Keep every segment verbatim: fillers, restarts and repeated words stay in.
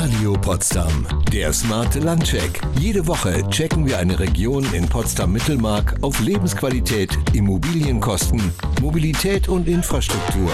Radio Potsdam, der smarte Landcheck. Jede Woche checken wir eine Region in Potsdam-Mittelmark auf Lebensqualität, Immobilienkosten, Mobilität und Infrastruktur.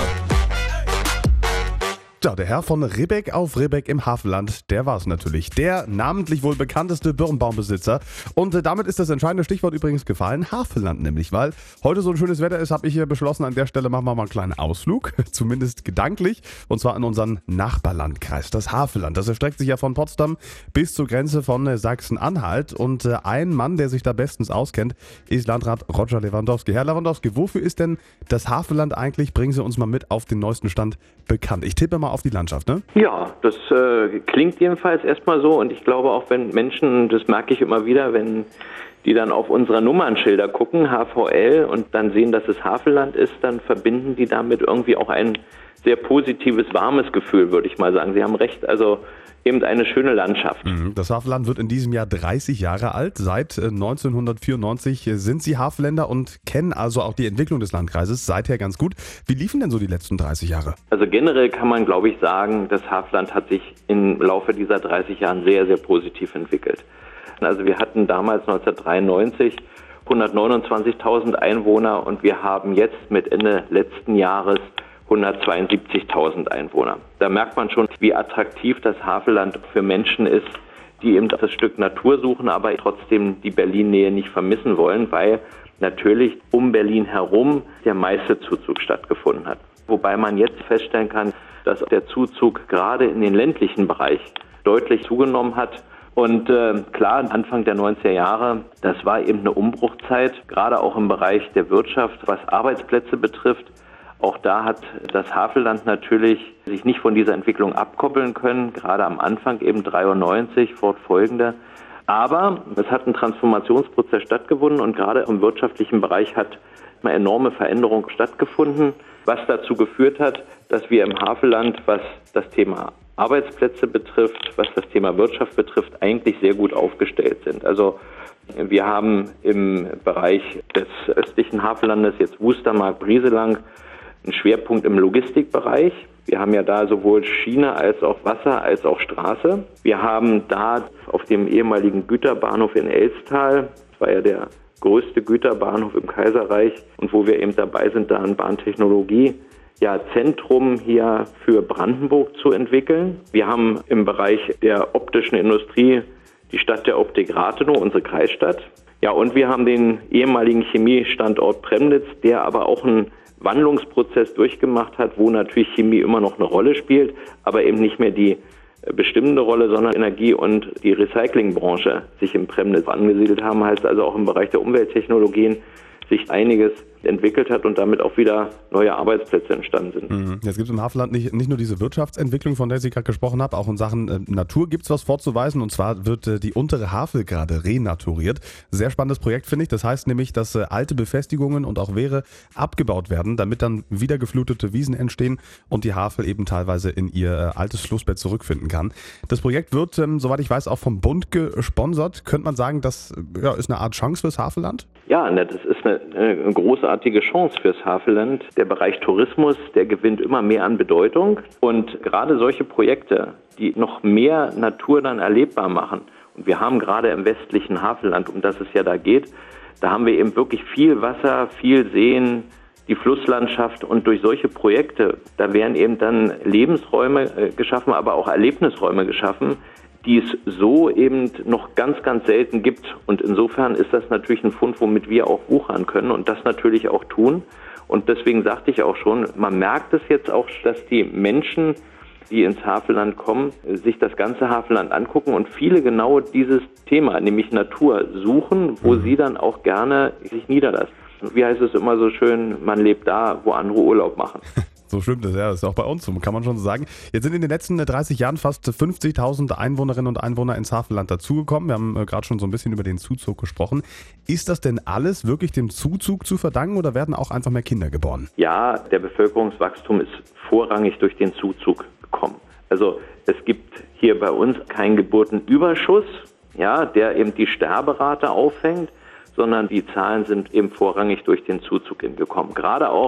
Ja, der Herr von Ribbeck auf Ribbeck im Hafenland, der war es natürlich. Der namentlich wohl bekannteste Birnbaumbesitzer. Und äh, damit ist das entscheidende Stichwort übrigens gefallen, Hafenland nämlich. Weil heute so ein schönes Wetter ist, habe ich hier beschlossen, an der Stelle machen wir mal einen kleinen Ausflug, zumindest gedanklich. Und zwar in unseren Nachbarlandkreis, das Hafenland. Das erstreckt sich ja von Potsdam bis zur Grenze von äh, Sachsen-Anhalt. Und äh, ein Mann, der sich da bestens auskennt, ist Landrat Roger Lewandowski. Herr Lewandowski, wofür ist denn das Hafenland eigentlich, bringen Sie uns mal mit auf den neuesten Stand, bekannt? Ich tippe mal auf die Landschaft, ne? Ja, das äh, klingt jedenfalls erstmal so und ich glaube auch, wenn Menschen, das merke ich immer wieder, wenn die dann auf unsere Nummernschilder gucken, H V L, und dann sehen, dass es Hafenland ist, dann verbinden die damit irgendwie auch ein sehr positives, warmes Gefühl, würde ich mal sagen. Sie haben recht, also eben eine schöne Landschaft. Das Hafenland wird in diesem Jahr dreißig Jahre alt. Seit neunzehnhundertvierundneunzig sind Sie Hafenländer und kennen also auch die Entwicklung des Landkreises seither ganz gut. Wie liefen denn so die letzten dreißig Jahre? Also generell kann man, glaube ich, sagen, das Hafenland hat sich im Laufe dieser dreißig Jahren sehr, sehr positiv entwickelt. Also wir hatten damals neunzehnhundertdreiundneunzig hundertneunundzwanzigtausend Einwohner und wir haben jetzt mit Ende letzten Jahres hundertzweiundsiebzigtausend Einwohner. Da merkt man schon, wie attraktiv das Hafenland für Menschen ist, die eben das Stück Natur suchen, aber trotzdem die Berlin-Nähe nicht vermissen wollen, weil natürlich um Berlin herum der meiste Zuzug stattgefunden hat. Wobei man jetzt feststellen kann, dass der Zuzug gerade in den ländlichen Bereich deutlich zugenommen hat. Und äh, klar, Anfang der neunziger Jahre, das war eben eine Umbruchzeit, gerade auch im Bereich der Wirtschaft, was Arbeitsplätze betrifft. Auch da hat das Hafenland natürlich sich nicht von dieser Entwicklung abkoppeln können, gerade am Anfang eben dreiundneunzig, fortfolgende. Aber es hat ein Transformationsprozess stattgefunden und gerade im wirtschaftlichen Bereich hat eine enorme Veränderung stattgefunden, was dazu geführt hat, dass wir im Hafenland, was das Thema Arbeitsplätze betrifft, was das Thema Wirtschaft betrifft, eigentlich sehr gut aufgestellt sind. Also wir haben im Bereich des östlichen Hafenlandes, jetzt Wustermark, Brieselang, einen Schwerpunkt im Logistikbereich. Wir haben ja da sowohl Schiene als auch Wasser als auch Straße. Wir haben da auf dem ehemaligen Güterbahnhof in Elstal, das war ja der größte Güterbahnhof im Kaiserreich und wo wir eben dabei sind, da ein Bahntechnologie ja, Zentrum hier für Brandenburg zu entwickeln. Wir haben im Bereich der optischen Industrie die Stadt der Optik Rathenow, unsere Kreisstadt. Ja, und wir haben den ehemaligen Chemiestandort Premnitz, der aber auch einen Wandlungsprozess durchgemacht hat, wo natürlich Chemie immer noch eine Rolle spielt, aber eben nicht mehr die bestimmende Rolle, sondern Energie- und die Recyclingbranche sich im Premnitz angesiedelt haben, heißt also auch im Bereich der Umwelttechnologien sich einiges entwickelt hat und damit auch wieder neue Arbeitsplätze entstanden sind. Mhm. Jetzt gibt es im Hafenland nicht, nicht nur diese Wirtschaftsentwicklung, von der Sie gerade gesprochen haben, auch in Sachen äh, Natur gibt es was vorzuweisen, und zwar wird äh, die untere Havel gerade renaturiert. Sehr spannendes Projekt, finde ich. Das heißt nämlich, dass äh, alte Befestigungen und auch Wehre abgebaut werden, damit dann wieder geflutete Wiesen entstehen und die Havel eben teilweise in ihr äh, altes Flussbett zurückfinden kann. Das Projekt wird, ähm, soweit ich weiß, auch vom Bund gesponsert. Könnte man sagen, das ja, ist eine Art Chance fürs Hafenland? Ja, das ist eine, eine großartige Chance fürs Hafenland. Der Bereich Tourismus, der gewinnt immer mehr an Bedeutung. Und gerade solche Projekte, die noch mehr Natur dann erlebbar machen. Und wir haben gerade im westlichen Hafenland, um das es ja da geht, da haben wir eben wirklich viel Wasser, viel Seen, die Flusslandschaft. Und durch solche Projekte, da werden eben dann Lebensräume äh, geschaffen, aber auch Erlebnisräume geschaffen, die es so eben noch ganz, ganz selten gibt. Und insofern ist das natürlich ein Fund, womit wir auch wuchern können und das natürlich auch tun. Und deswegen sagte ich auch schon, man merkt es jetzt auch, dass die Menschen, die ins Hafenland kommen, sich das ganze Hafenland angucken und viele genau dieses Thema, nämlich Natur, suchen, wo sie dann auch gerne sich niederlassen. Wie heißt es immer so schön, man lebt da, wo andere Urlaub machen. So stimmt es, ja, das ist auch bei uns so, kann man schon so sagen. Jetzt sind in den letzten dreißig Jahren fast fünfzigtausend Einwohnerinnen und Einwohner ins Hafenland dazugekommen. Wir haben äh, gerade schon so ein bisschen über den Zuzug gesprochen. Ist das denn alles wirklich dem Zuzug zu verdanken oder werden auch einfach mehr Kinder geboren? Ja, der Bevölkerungswachstum ist vorrangig durch den Zuzug gekommen. Also es gibt hier bei uns keinen Geburtenüberschuss, ja, der eben die Sterberate auffängt, sondern die Zahlen sind eben vorrangig durch den Zuzug gekommen. Gerade auch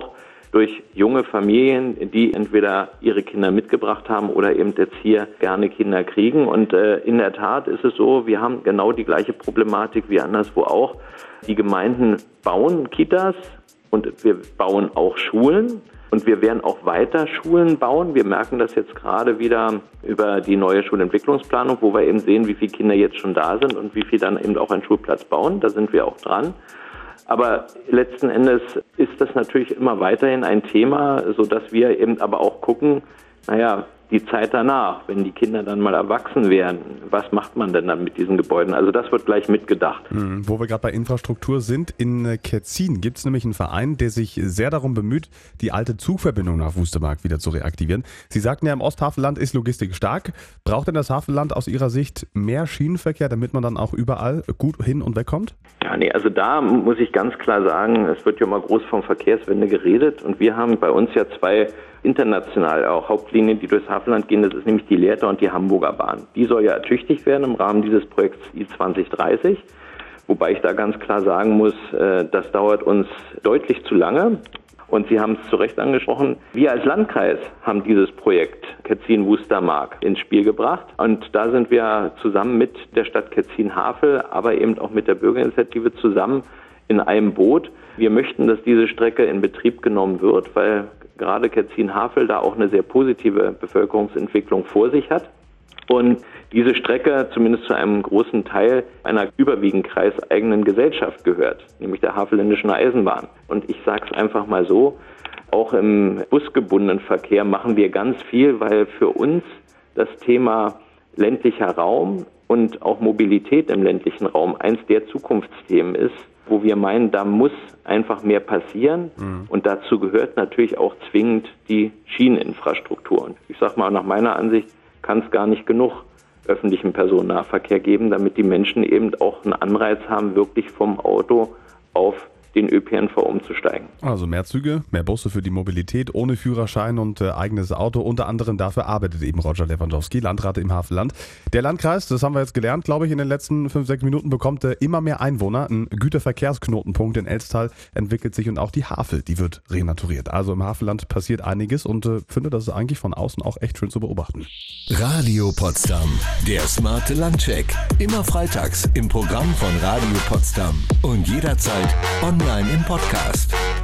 durch junge Familien, die entweder ihre Kinder mitgebracht haben oder eben jetzt hier gerne Kinder kriegen. Und äh, in der Tat ist es so, wir haben genau die gleiche Problematik wie anderswo auch. Die Gemeinden bauen Kitas und wir bauen auch Schulen. Und wir werden auch weiter Schulen bauen. Wir merken das jetzt gerade wieder über die neue Schulentwicklungsplanung, wo wir eben sehen, wie viele Kinder jetzt schon da sind und wie viel dann eben auch einen Schulplatz bauen. Da sind wir auch dran. Aber letzten Endes ist das natürlich immer weiterhin ein Thema, sodass wir eben aber auch gucken, naja, die Zeit danach, wenn die Kinder dann mal erwachsen werden, was macht man denn dann mit diesen Gebäuden? Also das wird gleich mitgedacht. Mhm, wo wir gerade bei Infrastruktur sind, in Ketzin gibt es nämlich einen Verein, der sich sehr darum bemüht, die alte Zugverbindung nach Wustermark wieder zu reaktivieren. Sie sagten ja, im Osthafenland ist Logistik stark. Braucht denn das Hafenland aus Ihrer Sicht mehr Schienenverkehr, damit man dann auch überall gut hin und weg kommt? Ja, nee, also da muss ich ganz klar sagen, es wird ja immer groß vom Verkehrswende geredet und wir haben bei uns ja zwei international auch Hauptlinien, die durchs Hafenland gehen. Das ist nämlich die Lehrter und die Hamburger Bahn. Die soll ja ertüchtigt werden im Rahmen dieses Projekts I zwanzig dreißig. Wobei ich da ganz klar sagen muss, das dauert uns deutlich zu lange. Und Sie haben es zu Recht angesprochen, wir als Landkreis haben dieses Projekt Ketzin-Wustermark ins Spiel gebracht. Und da sind wir zusammen mit der Stadt Ketzin-Havel, aber eben auch mit der Bürgerinitiative zusammen in einem Boot. Wir möchten, dass diese Strecke in Betrieb genommen wird, weil gerade Ketzin-Havel da auch eine sehr positive Bevölkerungsentwicklung vor sich hat. Und diese Strecke zumindest zu einem großen Teil einer überwiegend kreiseigenen Gesellschaft gehört, nämlich der Havelländischen Eisenbahn. Und ich sage es einfach mal so, auch im busgebundenen Verkehr machen wir ganz viel, weil für uns das Thema ländlicher Raum und auch Mobilität im ländlichen Raum eins der Zukunftsthemen ist, wo wir meinen, da muss einfach mehr passieren. Mhm. Und dazu gehört natürlich auch zwingend die Schieneninfrastruktur. Und ich sage mal, nach meiner Ansicht kann es gar nicht genug öffentlichen Personennahverkehr geben, damit die Menschen eben auch einen Anreiz haben, wirklich vom Auto auf den Ö P N V umzusteigen. Also mehr Züge, mehr Busse für die Mobilität, ohne Führerschein und äh, eigenes Auto. Unter anderem dafür arbeitet eben Roger Lewandowski, Landrat im Hafenland. Der Landkreis, das haben wir jetzt gelernt, glaube ich, in den letzten fünf, sechs Minuten, bekommt äh, immer mehr Einwohner. Ein Güterverkehrsknotenpunkt in Elstal entwickelt sich und auch die Havel, die wird renaturiert. Also im Hafenland passiert einiges und äh, finde, das ist eigentlich von außen auch echt schön zu beobachten. Radio Potsdam, der smarte Landcheck. Immer freitags im Programm von Radio Potsdam und jederzeit online im Podcast.